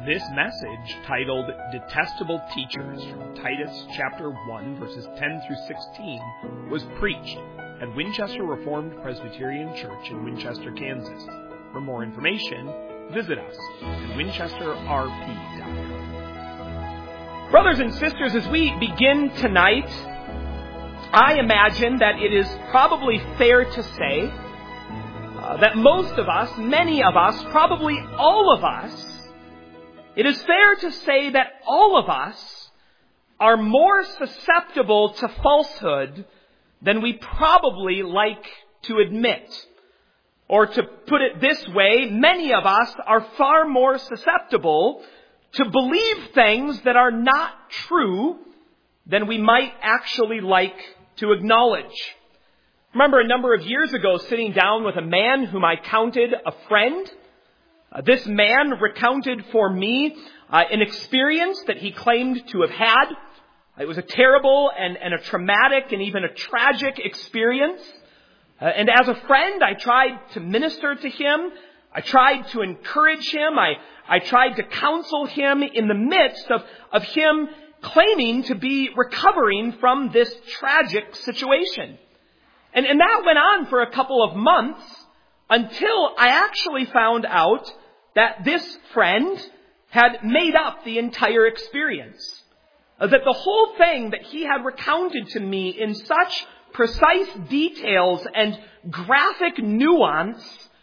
This message, titled Detestable Teachers, from Titus chapter 1, verses 10 through 16, was preached at Winchester Reformed Presbyterian Church in Winchester, Kansas. For more information, visit us at winchesterrp.com. Brothers and sisters, as we begin tonight, I imagine that it is probably fair to say that most of us, many of us, probably all of us, it is fair to say that all of us are more susceptible to falsehood than we probably like to admit. Or to put it this way, many of us are far more susceptible to believe things that are not true than we might actually like to acknowledge. Remember a number of years ago sitting down with a man whom I counted a friend. This man recounted for me an experience that he claimed to have had. It was a terrible and a traumatic and even a tragic experience. And as a friend, I tried to minister to him. I tried to encourage him. I tried to counsel him in the midst of him claiming to be recovering from this tragic situation. And that went on for a couple of months until I actually found out that this friend had made up the entire experience. That the whole thing that he had recounted to me in such precise details and graphic nuance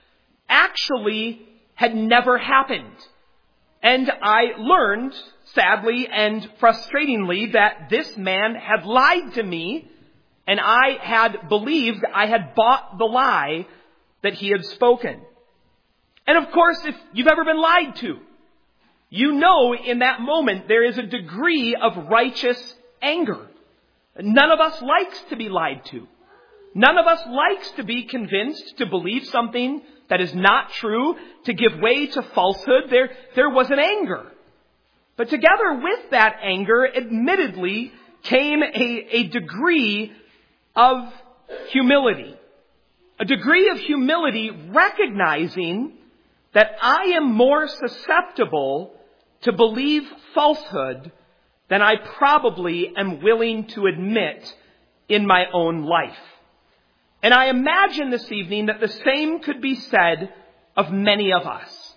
actually had never happened. And I learned, sadly and frustratingly, that this man had lied to me, and I had believed, I had bought the lie that he had spoken. And of course, if you've ever been lied to, you know in that moment there is a degree of righteous anger. None of us likes to be lied to. None of us likes to be convinced to believe something that is not true, to give way to falsehood. There was an anger. But together with that anger, admittedly, came a degree of humility. A degree of humility recognizing that I am more susceptible to believe falsehood than I probably am willing to admit in my own life. And I imagine this evening that the same could be said of many of us.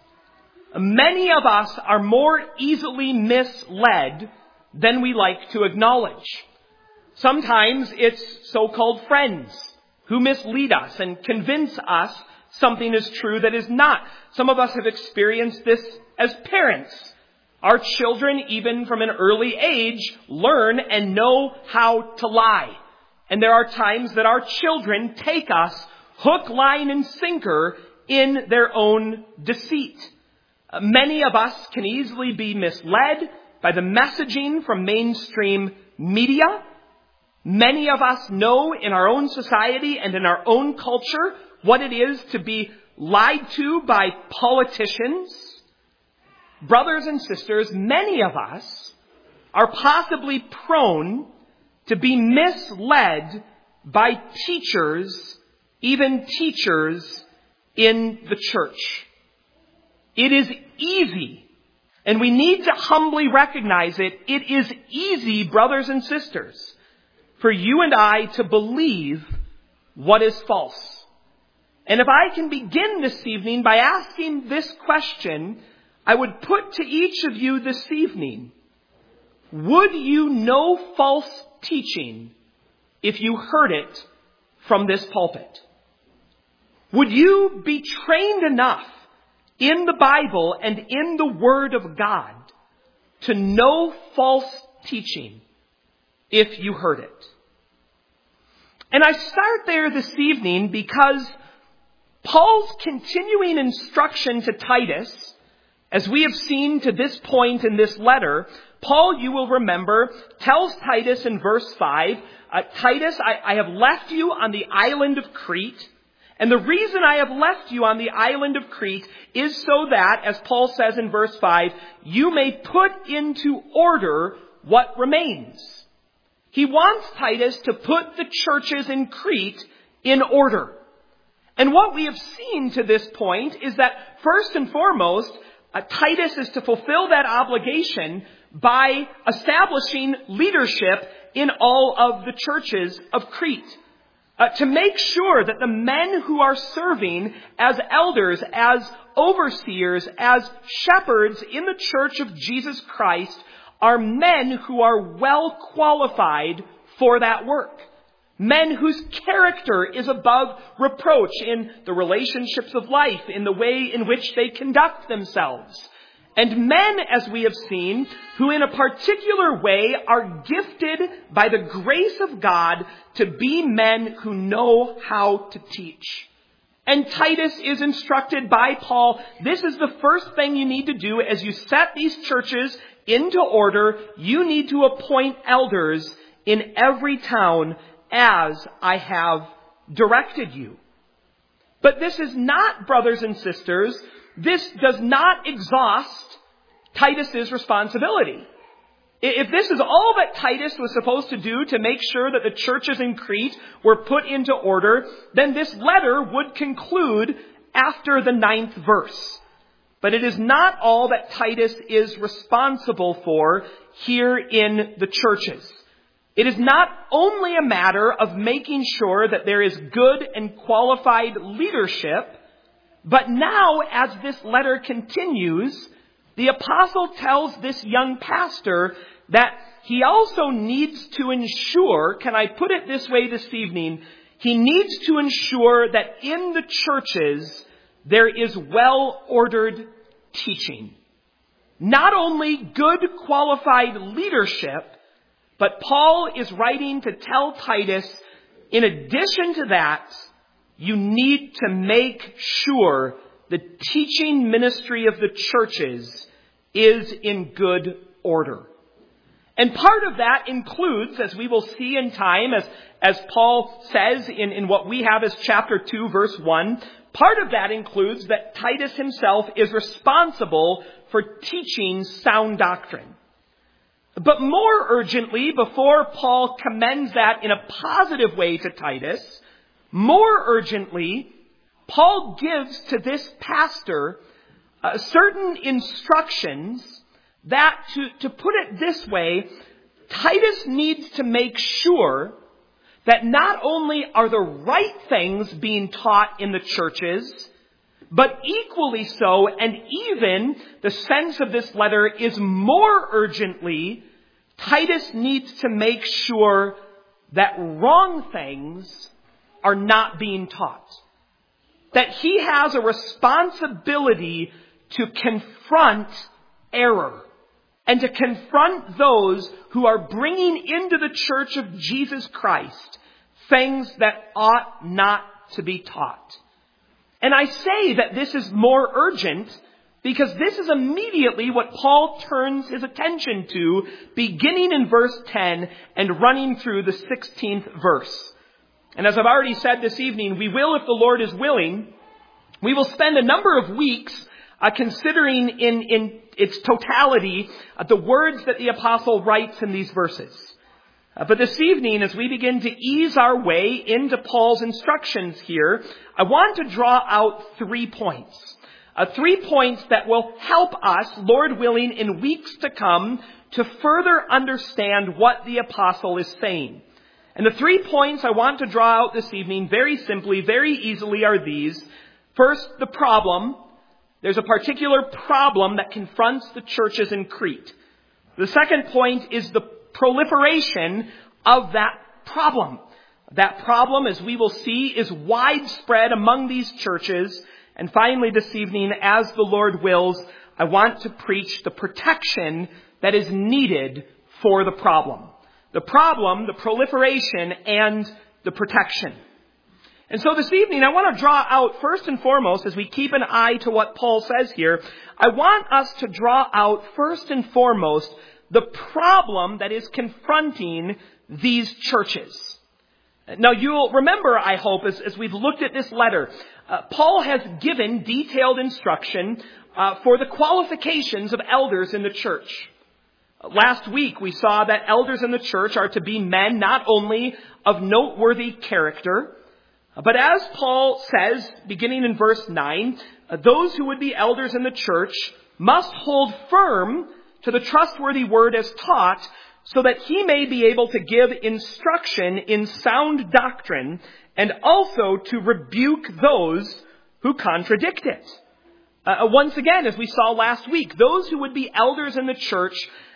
Many of us are more easily misled than we like to acknowledge. Sometimes it's so-called friends who mislead us and convince us something is true that is not. Some of us have experienced this as parents. Our children, even from an early age, learn and know how to lie. And there are times that our children take us hook, line, and sinker in their own deceit. Many of us can easily be misled by the messaging from mainstream media. Many of us know in our own society and in our own culture what it is to be lied to by politicians. Brothers and sisters, many of us are possibly prone to be misled by teachers, even teachers in the church. It is easy, and we need to humbly recognize it. It is easy, brothers and sisters, for you and I to believe what is false. And if I can begin this evening by asking this question, I would put to each of you this evening, would you know false teaching if you heard it from this pulpit? Would you be trained enough in the Bible and in the Word of God to know false teaching if you heard it? And I start there this evening because Paul's continuing instruction to Titus, as we have seen to this point in this letter, Paul, you will remember, tells Titus in verse 5, Titus, I have left you on the island of Crete. And the reason I have left you on the island of Crete is so that, as Paul says in verse 5, you may put into order what remains. He wants Titus to put the churches in Crete in order. And what we have seen to this point is that, first and foremost, Titus is to fulfill that obligation by establishing leadership in all of the churches of Crete. To make sure that the men who are serving as elders, as overseers, as shepherds in the church of Jesus Christ are men who are well qualified for that work. Men whose character is above reproach in the relationships of life, in the way in which they conduct themselves. And men, as we have seen, who in a particular way are gifted by the grace of God to be men who know how to teach. And Titus is instructed by Paul, this is the first thing you need to do as you set these churches into order. You need to appoint elders in every town as I have directed you. But this is not, brothers and sisters, this does not exhaust Titus's responsibility. If this is all that Titus was supposed to do to make sure that the churches in Crete were put into order, then this letter would conclude after the 9th verse. But it is not all that Titus is responsible for here in the churches. It is not only a matter of making sure that there is good and qualified leadership, but now as this letter continues, the apostle tells this young pastor that he also needs to ensure, can I put it this way this evening, he needs to ensure that in the churches there is well-ordered teaching. Not only good qualified leadership, but Paul is writing to tell Titus, in addition to that, you need to make sure the teaching ministry of the churches is in good order. And part of that includes, as we will see in time, as Paul says in what we have as chapter 2, verse 1, part of that includes that Titus himself is responsible for teaching sound doctrine. But more urgently, before Paul commends that in a positive way to Titus, more urgently, Paul gives to this pastor certain instructions that, to put it this way, Titus needs to make sure that not only are the right things being taught in the churches, but equally so, and even the sense of this letter is more urgently, Titus needs to make sure that wrong things are not being taught. That he has a responsibility to confront error and to confront those who are bringing into the church of Jesus Christ things that ought not to be taught. And I say that this is more urgent because this is immediately what Paul turns his attention to, beginning in verse 10 and running through the 16th verse. And as I've already said this evening, we will, if the Lord is willing, we will spend a number of weeks considering in its totality the words that the apostle writes in these verses. But this evening, as we begin to ease our way into Paul's instructions here, I want to draw out 3 points. 3 points that will help us, Lord willing, in weeks to come to further understand what the apostle is saying. And the 3 points I want to draw out this evening very simply, very easily are these. First, the problem. There's a particular problem that confronts the churches in Crete. The second point is the proliferation of that problem. That problem, as we will see, is widespread among these churches. And finally, this evening, as the Lord wills, I want to preach the protection that is needed for the problem. The problem, the proliferation, and the protection. And so this evening, I want to draw out, first and foremost, as we keep an eye to what Paul says here, I want us to draw out, first and foremost, the problem that is confronting these churches. Now, you'll remember, I hope, as we've looked at this letter, Paul has given detailed instruction for the qualifications of elders in the church. Last week, we saw that elders in the church are to be men not only of noteworthy character, but as Paul says, beginning in verse 9, those who would be elders in the church must hold firm to the trustworthy word as taught, so that he may be able to give instruction in sound doctrine and also to rebuke those who contradict it. Once again, as we saw last week, those who would be elders in the church,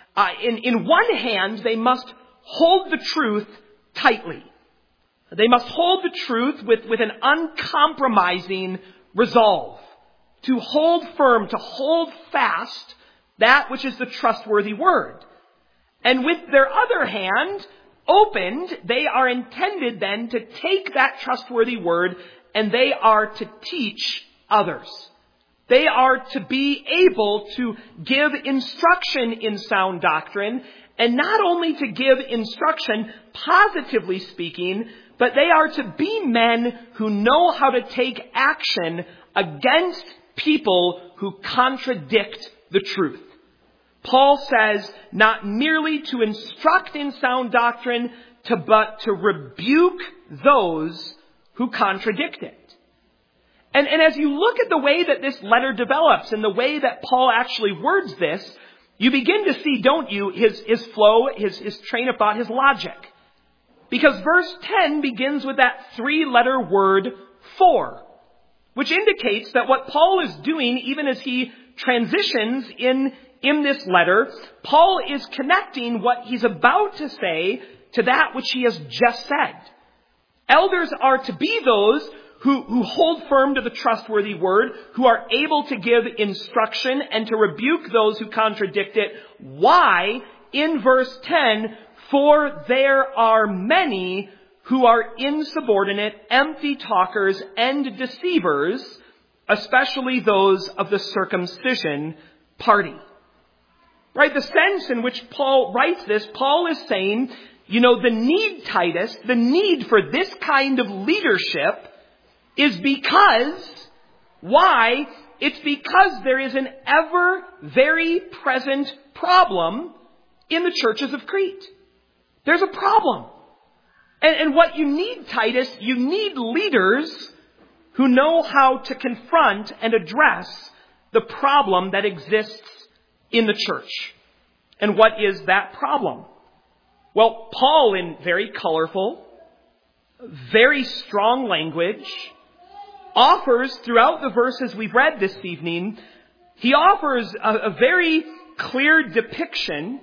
in one hand, they must hold the truth tightly. They must hold the truth with an uncompromising resolve, to hold firm, to hold fast that which is the trustworthy word. And with their other hand opened, they are intended then to take that trustworthy word and they are to teach others. They are to be able to give instruction in sound doctrine, and not only to give instruction, positively speaking, but they are to be men who know how to take action against people who contradict the truth. Paul says not merely to instruct in sound doctrine, but to rebuke those who contradict it. And as you look at the way that this letter develops and the way that Paul actually words this, you begin to see, don't you, his flow, his train of thought, his logic. Because verse 10 begins with that 3-letter word, for, which indicates that what Paul is doing, even as he transitions in this letter, Paul is connecting what he's about to say to that which he has just said. Elders are to be those who hold firm to the trustworthy word, who are able to give instruction and to rebuke those who contradict it. Why? In verse 10, for there are many who are insubordinate, empty talkers, and deceivers, especially those of the circumcision party. Right? The sense in which Paul writes this, Paul is saying, the need, Titus, the need for this kind of leadership is because, why? It's because there is an ever very present problem in the churches of Crete. There's a problem. And what you need, Titus, you need leaders who know how to confront and address the problem that exists in the church. And what is that problem? Well, Paul, in very colorful, very strong language, offers throughout the verses we've read this evening, he offers a very clear depiction,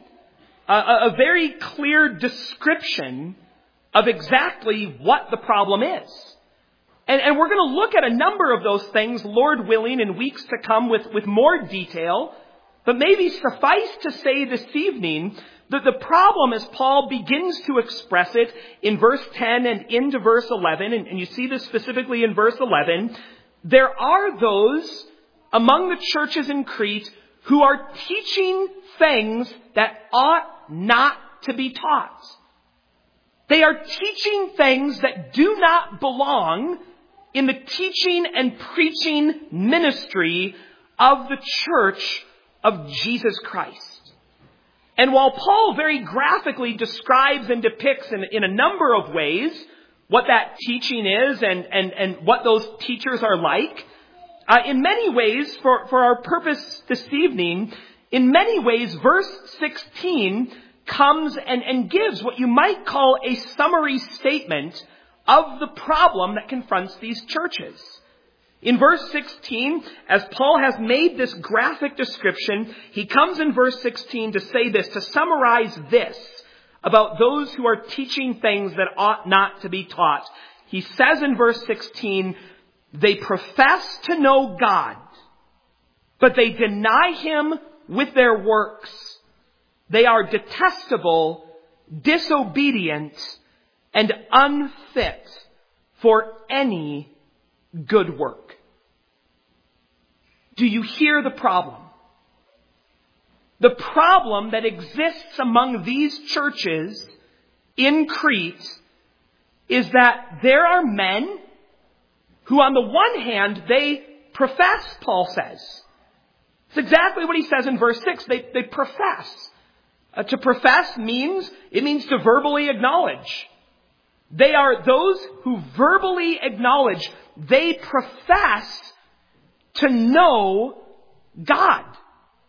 a very clear description of exactly what the problem is. And we're going to look at a number of those things, Lord willing, in weeks to come with more detail. But maybe suffice to say this evening that the problem, as Paul begins to express it in verse 10 and into verse 11, and you see this specifically in verse 11, there are those among the churches in Crete who are teaching things that ought not to be taught. They are teaching things that do not belong in the teaching and preaching ministry of the church of Jesus Christ. And while Paul very graphically describes and depicts in a number of ways what that teaching is and what those teachers are like, in many ways, for our purpose this evening, in many ways, verse 16 comes and gives what you might call a summary statement of the problem that confronts these churches. In verse 16, as Paul has made this graphic description, he comes in verse 16 to say this, to summarize this about those who are teaching things that ought not to be taught. He says in verse 16, they profess to know God, but they deny Him with their works. They are detestable, disobedient, and unfit for any good work. Do you hear the problem? The problem that exists among these churches in Crete is that there are men who, on the one hand, they profess, Paul says. It's exactly what he says in verse 6. They profess. To profess means to verbally acknowledge. They are those who verbally acknowledge. They profess to know God.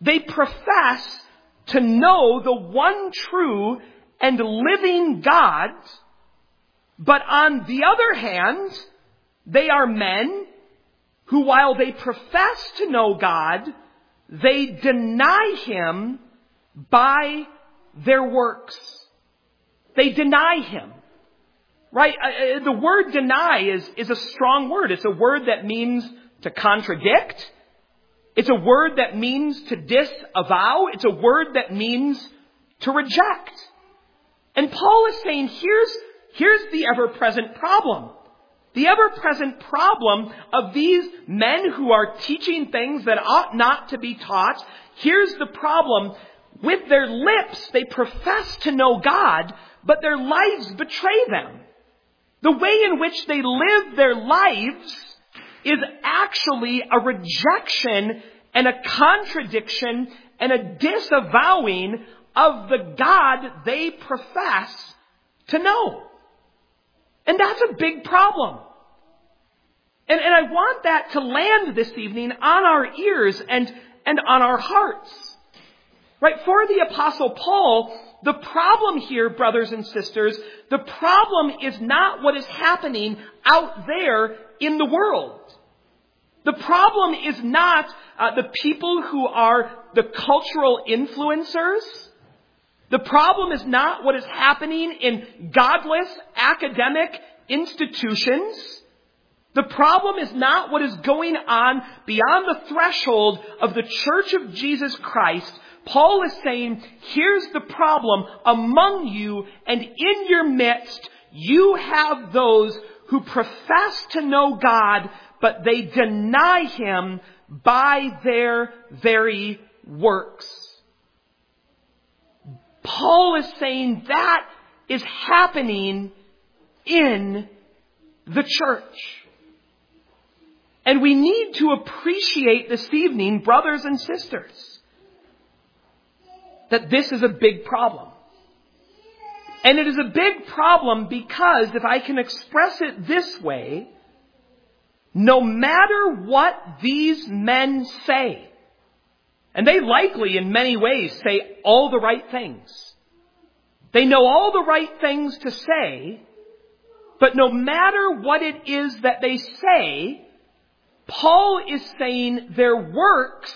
They profess to know the one true and living God, but on the other hand, they are men who, while they profess to know God, they deny Him by their works. They deny Him. Right? The word deny is a strong word. It's a word that means to contradict. It's a word that means to disavow. It's a word that means to reject. And Paul is saying, here's the ever-present problem. The ever-present problem of these men who are teaching things that ought not to be taught. Here's the problem. With their lips, they profess to know God, but their lives betray them. The way in which they live their lives is actually a rejection and a contradiction and a disavowing of the God they profess to know. And that's a big problem. And I want that to land this evening on our ears and on our hearts. Right? For the Apostle Paul, the problem here, brothers and sisters, the problem is not what is happening out there in the world. The problem is not the people who are the cultural influencers. The problem is not what is happening in godless academic institutions. The problem is not what is going on beyond the threshold of the Church of Jesus Christ. Paul is saying, here's the problem among you and in your midst. You have those who profess to know God, but they deny Him by their very works. Paul is saying that is happening in the church. And we need to appreciate this evening, brothers and sisters, that this is a big problem. And it is a big problem because, if I can express it this way, no matter what these men say, and they likely in many ways say all the right things. They know all the right things to say, but no matter what it is that they say, Paul is saying their works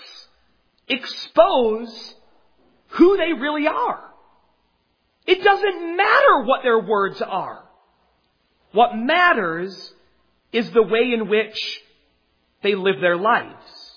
expose who they really are. It doesn't matter what their words are. What matters is the way in which they live their lives.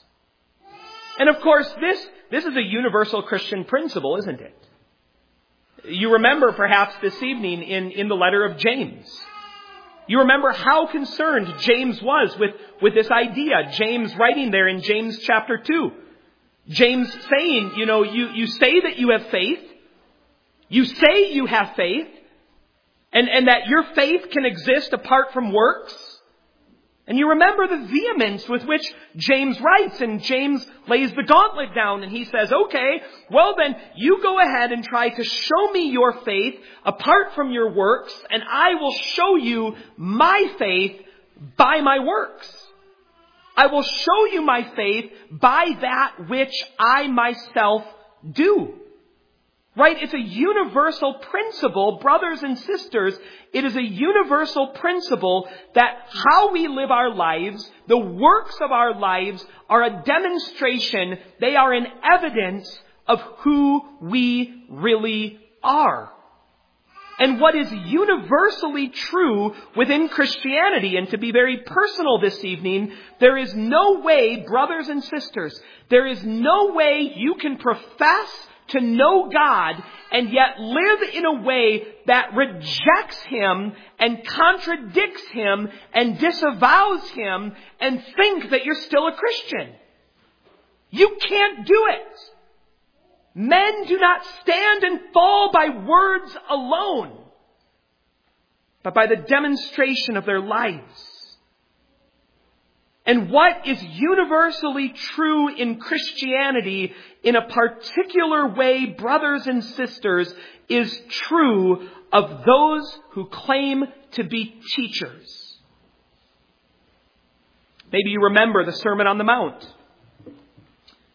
And of course, this is a universal Christian principle, isn't it? You remember perhaps this evening in the letter of James. You remember how concerned James was with this idea. James writing there in James chapter 2. James saying, you say that you have faith. You say you have faith. And that your faith can exist apart from works. And you remember the vehemence with which James writes, and James lays the gauntlet down and he says, okay, well then you go ahead and try to show me your faith apart from your works, and I will show you my faith by my works. I will show you my faith by that which I myself do. Right? It's a universal principle, brothers and sisters. It is a universal principle that how we live our lives, the works of our lives, are a demonstration, they are an evidence of who we really are. And what is universally true within Christianity, and to be very personal this evening, there is no way, brothers and sisters, there is no way you can profess to know God and yet live in a way that rejects Him and contradicts Him and disavows Him and think that you're still a Christian. You can't do it. Men do not stand and fall by words alone, but by the demonstration of their lives. And what is universally true in Christianity in a particular way, brothers and sisters, is true of those who claim to be teachers. Maybe you remember the Sermon on the Mount.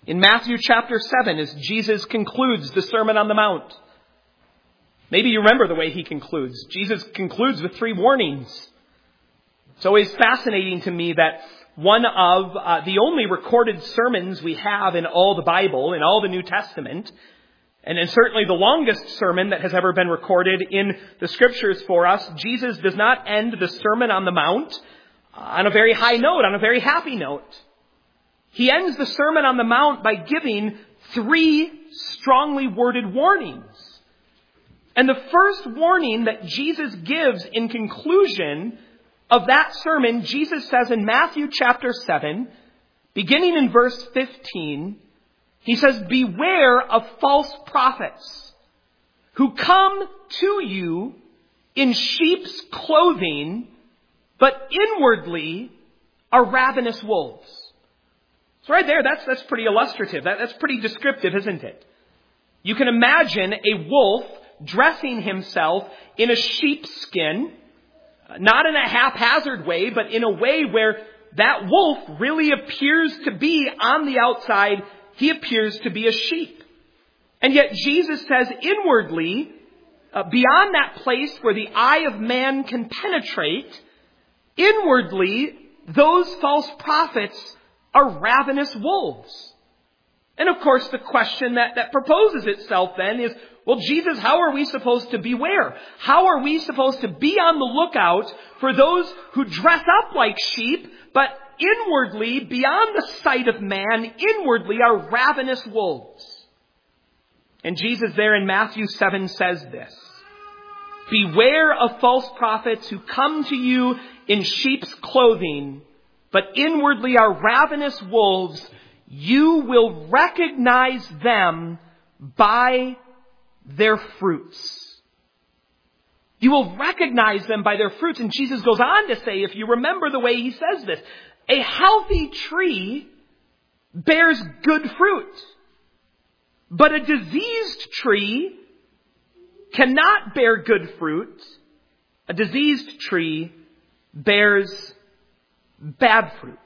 In Matthew chapter 7, as Jesus concludes the Sermon on the Mount. Maybe you remember the way he concludes. Jesus concludes with 3 warnings. It's always fascinating to me that one of the only recorded sermons we have in all the Bible, in all the New Testament, and certainly the longest sermon that has ever been recorded in the Scriptures for us, Jesus does not end the Sermon on the Mount on a very high note, on a very happy note. He ends the Sermon on the Mount by giving 3 strongly worded warnings. And the first warning that Jesus gives in conclusion of that sermon, Jesus says in Matthew chapter 7, beginning in verse 15, he says, "Beware of false prophets who come to you in sheep's clothing, but inwardly are ravenous wolves." So right there, that's pretty illustrative. That's pretty descriptive, isn't it? You can imagine a wolf dressing himself in a sheepskin, not in a haphazard way, but in a way where that wolf really appears to be on the outside, he appears to be a sheep. And yet Jesus says inwardly, beyond that place where the eye of man can penetrate, inwardly, those false prophets are ravenous wolves. And of course, the question that proposes itself then is, well, Jesus, how are we supposed to beware? How are we supposed to be on the lookout for those who dress up like sheep, but inwardly, beyond the sight of man, inwardly are ravenous wolves? And Jesus there in Matthew 7 says this, "Beware of false prophets who come to you in sheep's clothing, but inwardly are ravenous wolves. You will recognize them by their fruits." You will recognize them by their fruits. And Jesus goes on to say, if you remember the way he says this, a healthy tree bears good fruit, but a diseased tree cannot bear good fruit. A diseased tree bears bad fruit.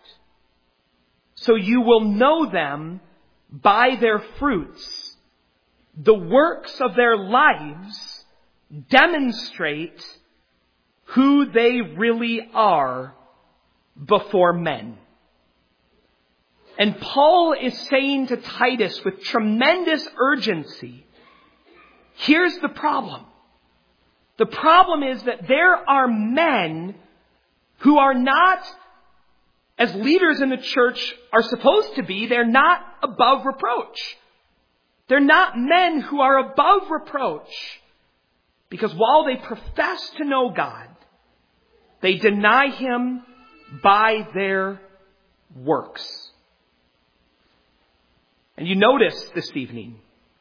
So you will know them by their fruits. The works of their lives demonstrate who they really are before men. And Paul is saying to Titus with tremendous urgency, here's the problem. The problem is that there are men who are not, as leaders in the church are supposed to be, they're not above reproach. They're not men who are above reproach, because while they profess to know God, they deny Him by their works. And you notice this evening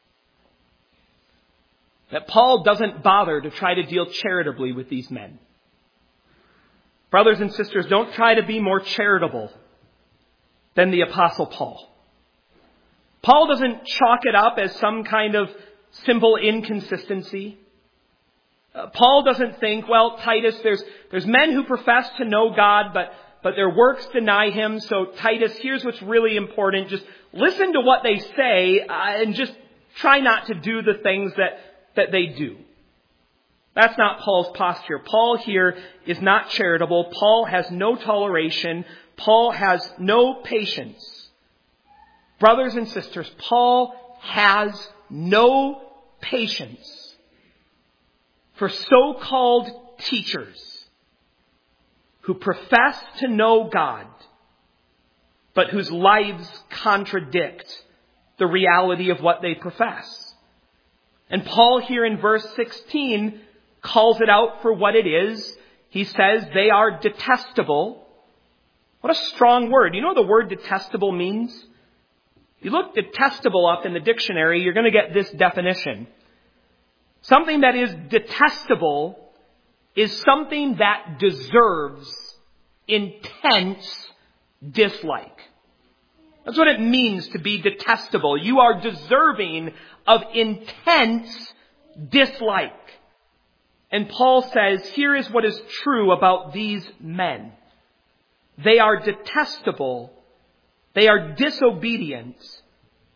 that Paul doesn't bother to try to deal charitably with these men. Brothers and sisters, don't try to be more charitable than the Apostle Paul. Paul doesn't chalk it up as some kind of simple inconsistency. Paul doesn't think, well, Titus, there's men who profess to know God, but their works deny Him. So Titus, here's what's really important. Just listen to what they say and just try not to do the things that they do. That's not Paul's posture. Paul here is not charitable. Paul has no toleration. Paul has no patience. Brothers and sisters, Paul has no patience for so-called teachers who profess to know God, but whose lives contradict the reality of what they profess. And Paul here in verse 16 calls it out for what it is. He says they are detestable. What a strong word. You know what the word detestable means? If you look detestable up in the dictionary, you're going to get this definition. Something that is detestable is something that deserves intense dislike. That's what it means to be detestable. You are deserving of intense dislike. And Paul says, here is what is true about these men. They are detestable. They are disobedient.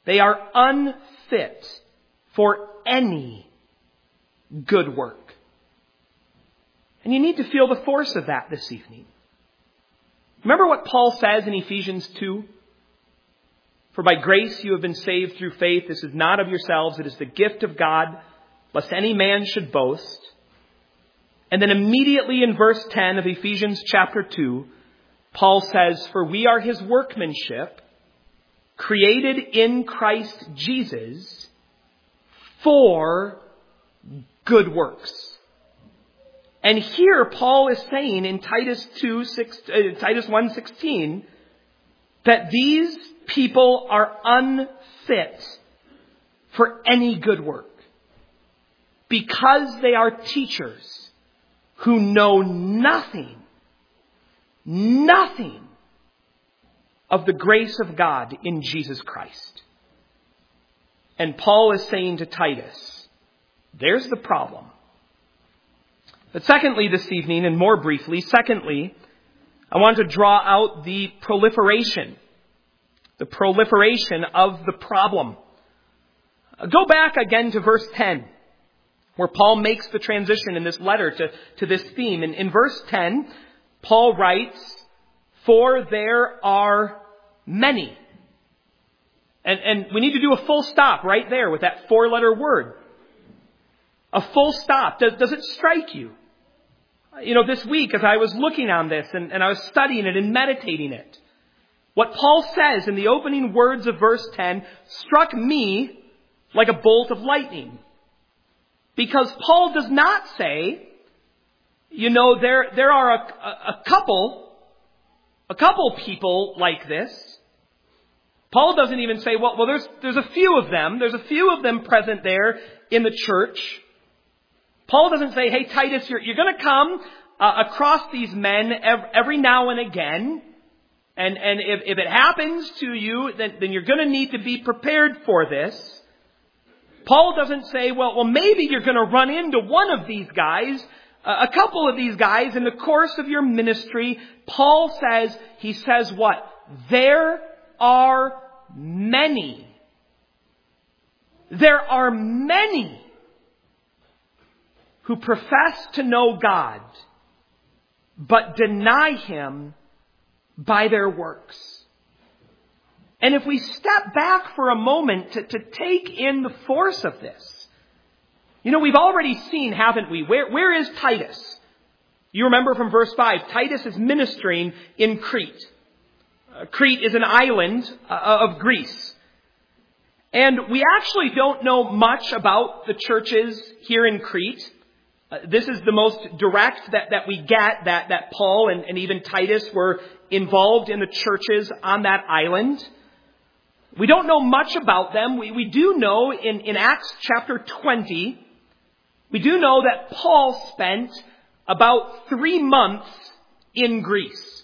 They are unfit for any good work. And you need to feel the force of that this evening. Remember what Paul says in Ephesians 2? For by grace you have been saved through faith. This is not of yourselves. It is the gift of God, lest any man should boast. And then immediately in verse 10 of Ephesians chapter 2, Paul says, for we are his workmanship, created in Christ Jesus for good works. And here Paul is saying in Titus 1:16 that these people are unfit for any good work because they are teachers who know nothing of the grace of God in Jesus Christ. And Paul is saying to Titus, there's the problem. But secondly, this evening, and more briefly, I want to draw out the proliferation of the problem. Go back again to verse 10, where Paul makes the transition in this letter to this theme. In verse 10, Paul writes, for there are many. And we need to do a full stop right there with that 4-letter word. A full stop. Does it strike you? This week as I was looking on this and I was studying it and meditating it, what Paul says in the opening words of verse 10 struck me like a bolt of lightning. Because Paul does not say, there are a couple people like this. Paul doesn't even say, well, there's a few of them. There's a few of them present there in the church. Paul doesn't say, hey, Titus, you're going to come across these men every now and again. And if it happens to you, then you're going to need to be prepared for this. Paul doesn't say, well, maybe you're going to run into one of these guys, a couple of these guys in the course of your ministry. Paul says, he says what? There are many. There are many who profess to know God, but deny Him by their works. And if we step back for a moment to take in the force of this, we've already seen, haven't we? Where is Titus? You remember from verse 5, Titus is ministering in Crete. Crete is an island of Greece. And we actually don't know much about the churches here in Crete. This is the most direct that we get, that Paul and even Titus were involved in the churches on that island. We don't know much about them. We do know in Acts chapter 20, we do know that Paul spent about 3 months in Greece.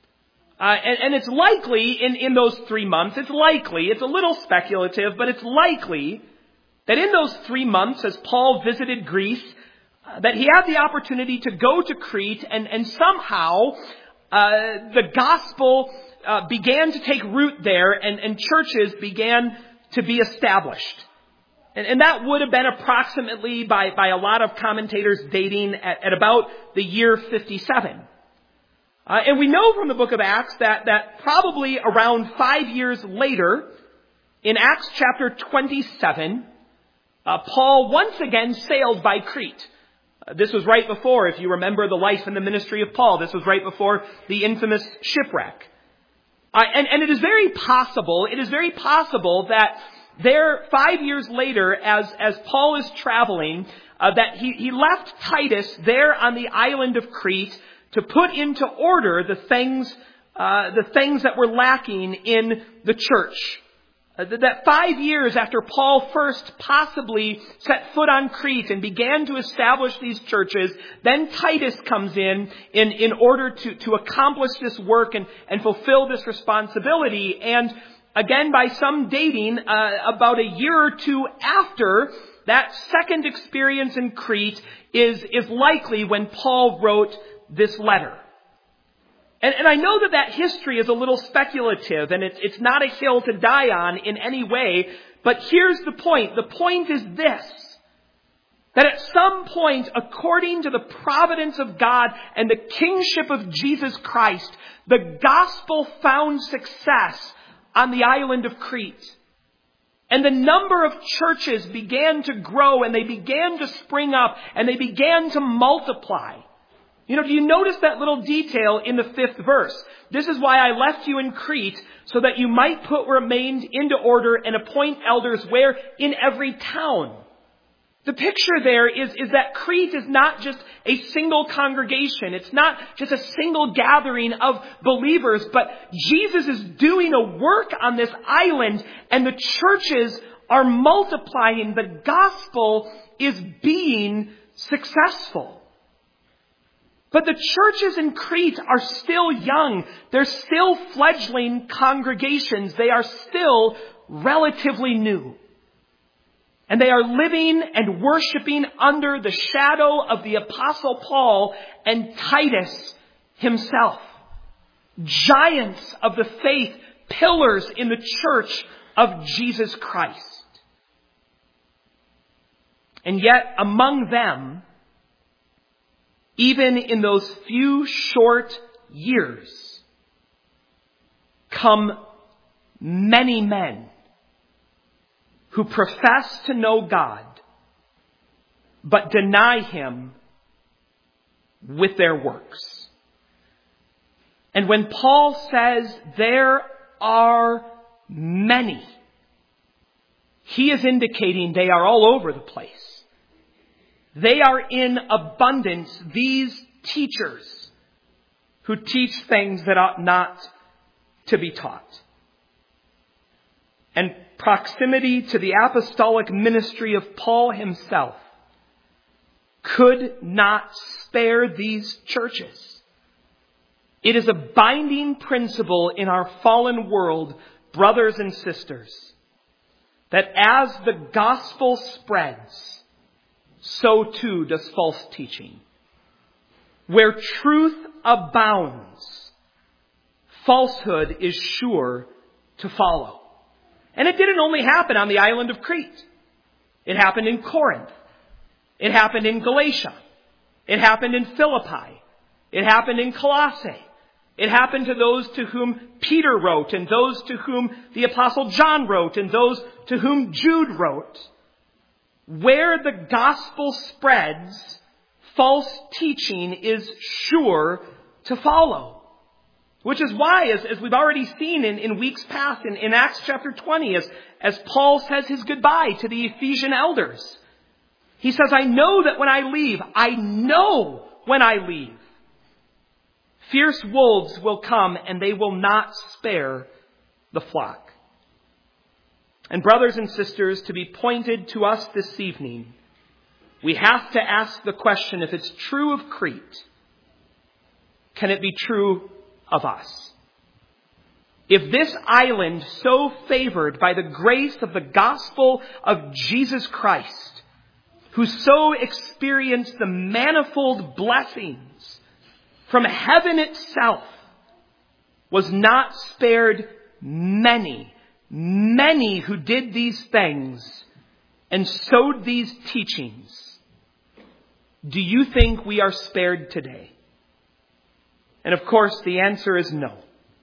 And it's likely in those 3 months, it's a little speculative, but it's likely that in those 3 months as Paul visited Greece, that he had the opportunity to go to Crete and somehow the gospel began to take root there and churches began to be established. And that would have been approximately by a lot of commentators dating at about the year 57. And we know from the book of Acts that probably around 5 years later, in Acts chapter 27, Paul once again sailed by Crete. This was right before, if you remember the life and the ministry of Paul, this was right before the infamous shipwreck. And it is very possible that there 5 years later, as Paul is traveling, that he left Titus there on the island of Crete to put into order the things that were lacking in the church. That 5 years after Paul first possibly set foot on Crete and began to establish these churches, then Titus comes in order to accomplish this work and fulfill this responsibility. And again, by some dating, about a year or two after that second experience in Crete is likely when Paul wrote this letter. And I know that history is a little speculative, and it's not a hill to die on in any way, but here's the point. The point is this, that at some point, according to the providence of God and the kingship of Jesus Christ, the gospel found success on the island of Crete. And the number of churches began to grow, and they began to spring up, and they began to multiply. Do you notice that little detail in the 5th verse? This is why I left you in Crete, so that you might put remains into order and appoint elders where? In every town. The picture there is that Crete is not just a single congregation. It's not just a single gathering of believers, but Jesus is doing a work on this island, and the churches are multiplying. The gospel is being successful. But the churches in Crete are still young. They're still fledgling congregations. They are still relatively new. And they are living and worshiping under the shadow of the Apostle Paul and Titus himself. Giants of the faith, pillars in the church of Jesus Christ. And yet among them, even in those few short years, come many men who profess to know God, but deny Him with their works. And when Paul says there are many, he is indicating they are all over the place. They are in abundance, these teachers who teach things that ought not to be taught. And proximity to the apostolic ministry of Paul himself could not spare these churches. It is a binding principle in our fallen world, brothers and sisters, that as the gospel spreads, so too does false teaching. Where truth abounds, falsehood is sure to follow. And it didn't only happen on the island of Crete. It happened in Corinth. It happened in Galatia. It happened in Philippi. It happened in Colossae. It happened to those to whom Peter wrote, and those to whom the Apostle John wrote, and those to whom Jude wrote. Where the gospel spreads, false teaching is sure to follow. Which is why, as we've already seen in weeks past, in Acts chapter 20, as Paul says his goodbye to the Ephesian elders, he says, I know when I leave, fierce wolves will come and they will not spare the flock. And brothers and sisters, to be pointed to us this evening, we have to ask the question, if it's true of Crete, can it be true of us? If this island, so favored by the grace of the gospel of Jesus Christ, who so experienced the manifold blessings from heaven itself, was not spared many who did these things and sowed these teachings, do you think we are spared today? And of course, the answer is no.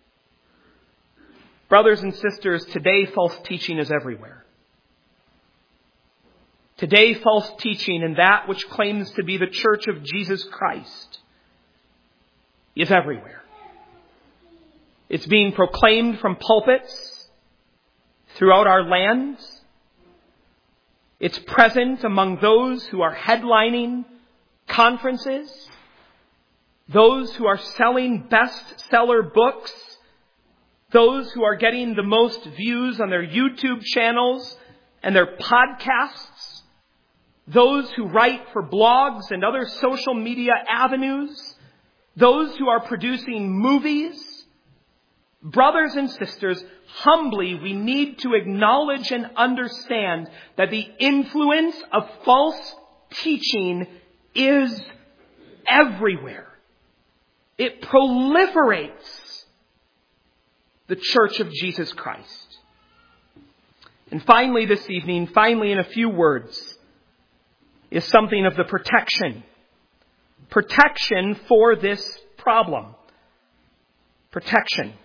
Brothers and sisters, today false teaching is everywhere. Today false teaching in that which claims to be the church of Jesus Christ is everywhere. It's being proclaimed from pulpits throughout our lands. It's present among those who are headlining conferences, those who are selling bestseller books, those who are getting the most views on their YouTube channels and their podcasts, those who write for blogs and other social media avenues, those who are producing movies. Brothers and sisters, humbly we need to acknowledge and understand that the influence of false teaching is everywhere. it proliferates the church of Jesus Christ. And finally this evening, in a few words, is something of the protection. Protection for this problem. Protection.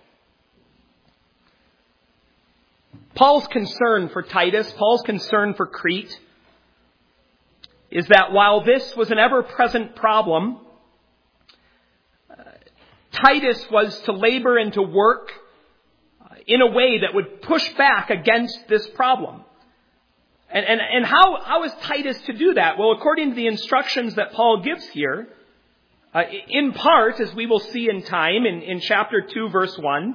Paul's concern for Titus, Paul's concern for Crete, is that while this was an ever-present problem, Titus was to labor and to work in a way that would push back against this problem. And how is Titus to do that? Well, according to the instructions that Paul gives here, in part, as we will see in time, in chapter 2, verse 1,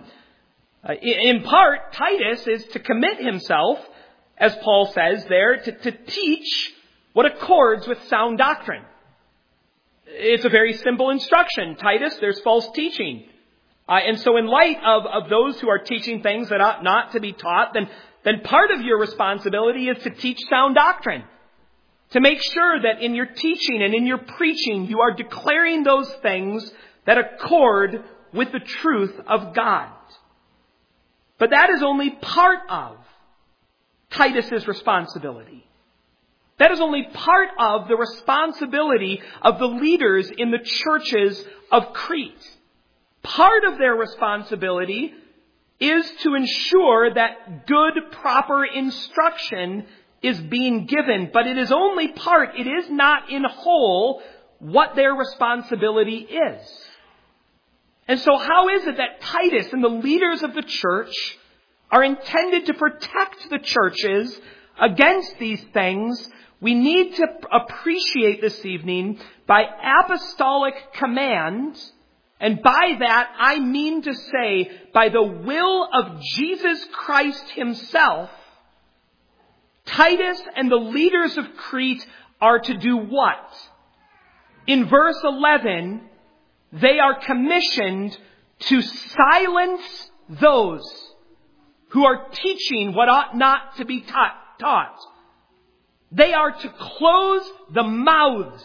in part, Titus is to commit himself, as Paul says there, to teach what accords with sound doctrine. It's a very simple instruction. Titus, there's false teaching. And so in light of those who are teaching things that ought not to be taught, then part of your responsibility is to teach sound doctrine. To make sure that in your teaching and in your preaching, you are declaring those things that accord with the truth of God. But that is only part of Titus's responsibility. That is only part of the responsibility of the leaders in the churches of Crete. Part of their responsibility is to ensure that good, proper instruction is being given. But it is only part, it is not in whole what their responsibility is. And so how is it that Titus and the leaders of the church are intended to protect the churches against these things? We need to appreciate this evening by apostolic command, and by that I mean to say by the will of Jesus Christ himself, Titus and the leaders of Crete are to do what? In verse 11, they are commissioned to silence those who are teaching what ought not to be taught. They are to close the mouths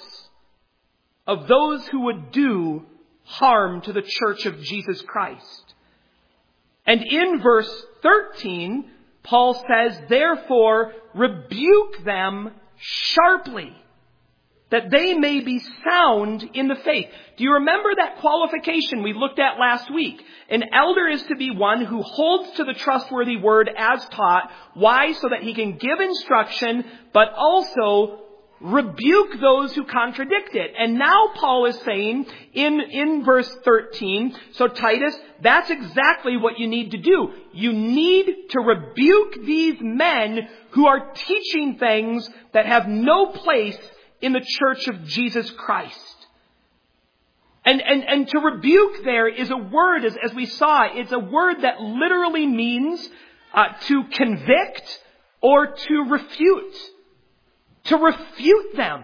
of those who would do harm to the church of Jesus Christ. And in verse 13, Paul says, therefore, rebuke them sharply, that they may be sound in the faith. Do you remember that qualification we looked at last week? An elder is to be one who holds to the trustworthy word as taught. Why? So that he can give instruction, but also rebuke those who contradict it. And now Paul is saying in verse 13, so Titus, that's exactly what you need to do. You need to rebuke these men who are teaching things that have no place in the church of Jesus Christ. And to rebuke there is a word, as we saw, it's a word that literally means to convict or to refute. To refute them.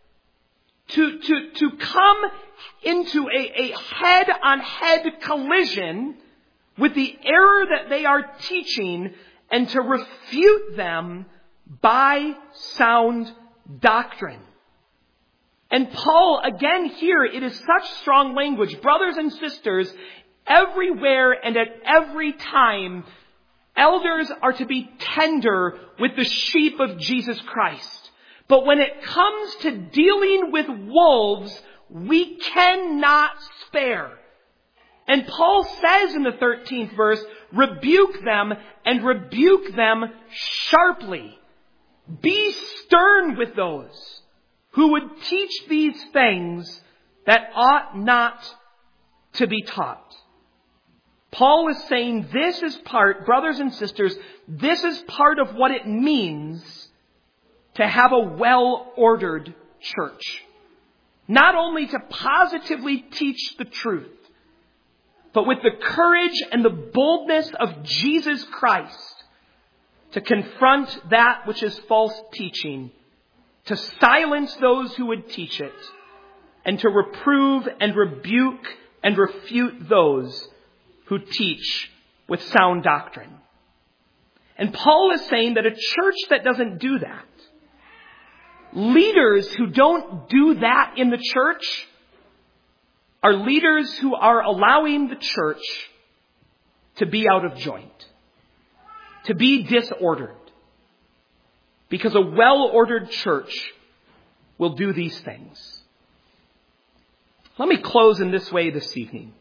To come into a head-on-head collision with the error that they are teaching and to refute them by sound doctrine. And Paul, again here, it is such strong language. Brothers and sisters, everywhere and at every time, elders are to be tender with the sheep of Jesus Christ. But when it comes to dealing with wolves, we cannot spare. And Paul says in the 13th verse, rebuke them and rebuke them sharply. Be stern with those who would teach these things that ought not to be taught. Paul is saying this is part, brothers and sisters, this is part of what it means to have a well-ordered church. Not only to positively teach the truth, but with the courage and the boldness of Jesus Christ to confront that which is false teaching, to silence those who would teach it, and to reprove and rebuke and refute those who teach with sound doctrine. And Paul is saying that a church that doesn't do that, leaders who don't do that in the church, are leaders who are allowing the church to be out of joint, to be disordered. Because a well-ordered church will do these things. Let me close in this way this evening.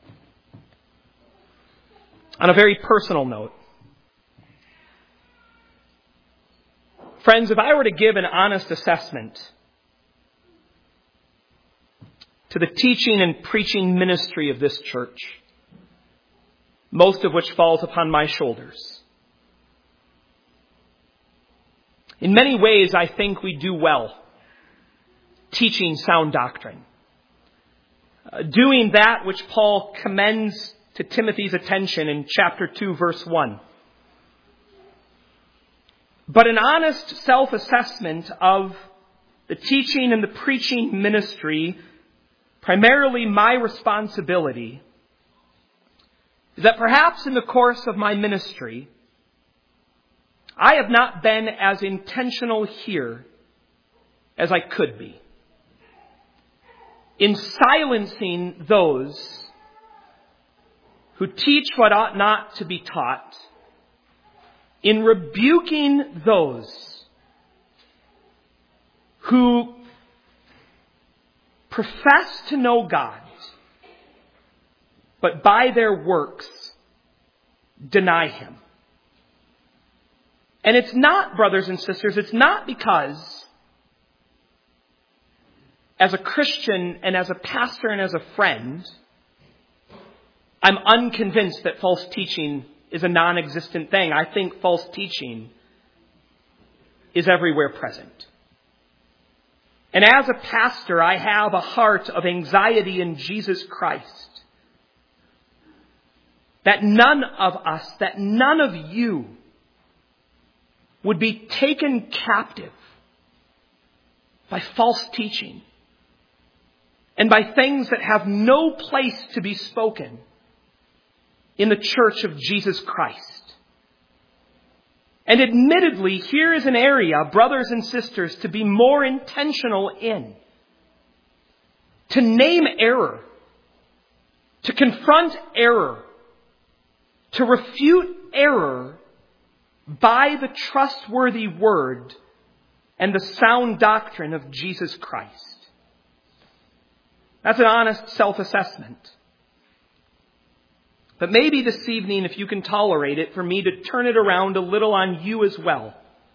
On a very personal note. Friends, if I were to give an honest assessment to the teaching and preaching ministry of this church, most of which falls upon my shoulders, in many ways I think we do well teaching sound doctrine. Doing that which Paul commends to Timothy's attention in chapter 2, verse 1. But an honest self-assessment of the teaching and the preaching ministry, primarily my responsibility, is that perhaps in the course of my ministry, I have not been as intentional here as I could be in silencing those who teach what ought not to be taught, in rebuking those who profess to know God, but by their works deny Him. And it's not, brothers and sisters, it's not because as a Christian and as a pastor and as a friend, I'm unconvinced that false teaching is a non-existent thing. I think false teaching is everywhere present. And as a pastor, I have a heart of anxiety in Jesus Christ. That none of us, that none of you would be taken captive by false teaching and by things that have no place to be spoken in the church of Jesus Christ. And admittedly, here is an area, brothers and sisters, to be more intentional in. To name error. To confront error. To refute error by the trustworthy word and the sound doctrine of Jesus Christ. That's an honest self-assessment. But maybe this evening, if you can tolerate it, for me to turn it around a little on you as well.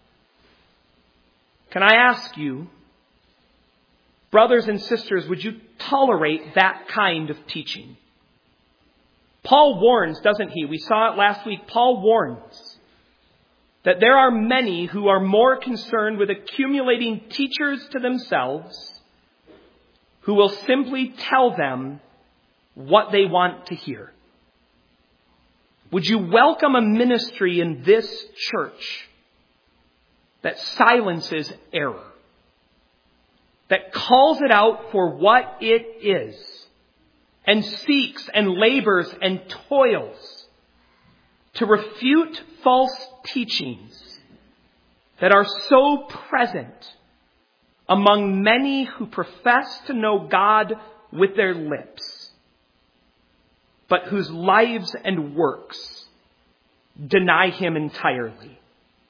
Can I ask you, brothers and sisters, would you tolerate that kind of teaching? Paul warns, doesn't he? We saw it last week. Paul warns that there are many who are more concerned with accumulating teachers to themselves who will simply tell them what they want to hear. Would you welcome a ministry in this church that silences error, that calls it out for what it is, and seeks and labors and toils to refute false teachings that are so present among many who profess to know God with their lips, but whose lives and works deny Him entirely?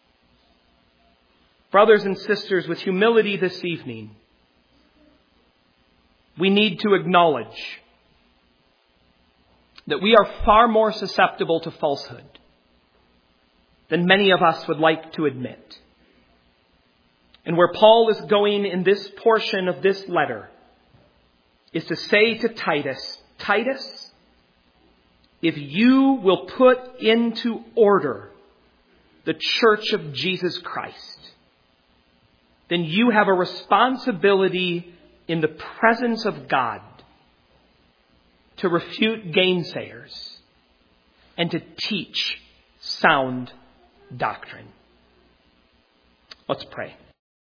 Brothers and sisters, with humility this evening, we need to acknowledge that we are far more susceptible to falsehood than many of us would like to admit. And where Paul is going in this portion of this letter is to say to Titus, Titus, if you will put into order the church of Jesus Christ, then you have a responsibility in the presence of God to refute gainsayers and to teach sound doctrine. Let's pray.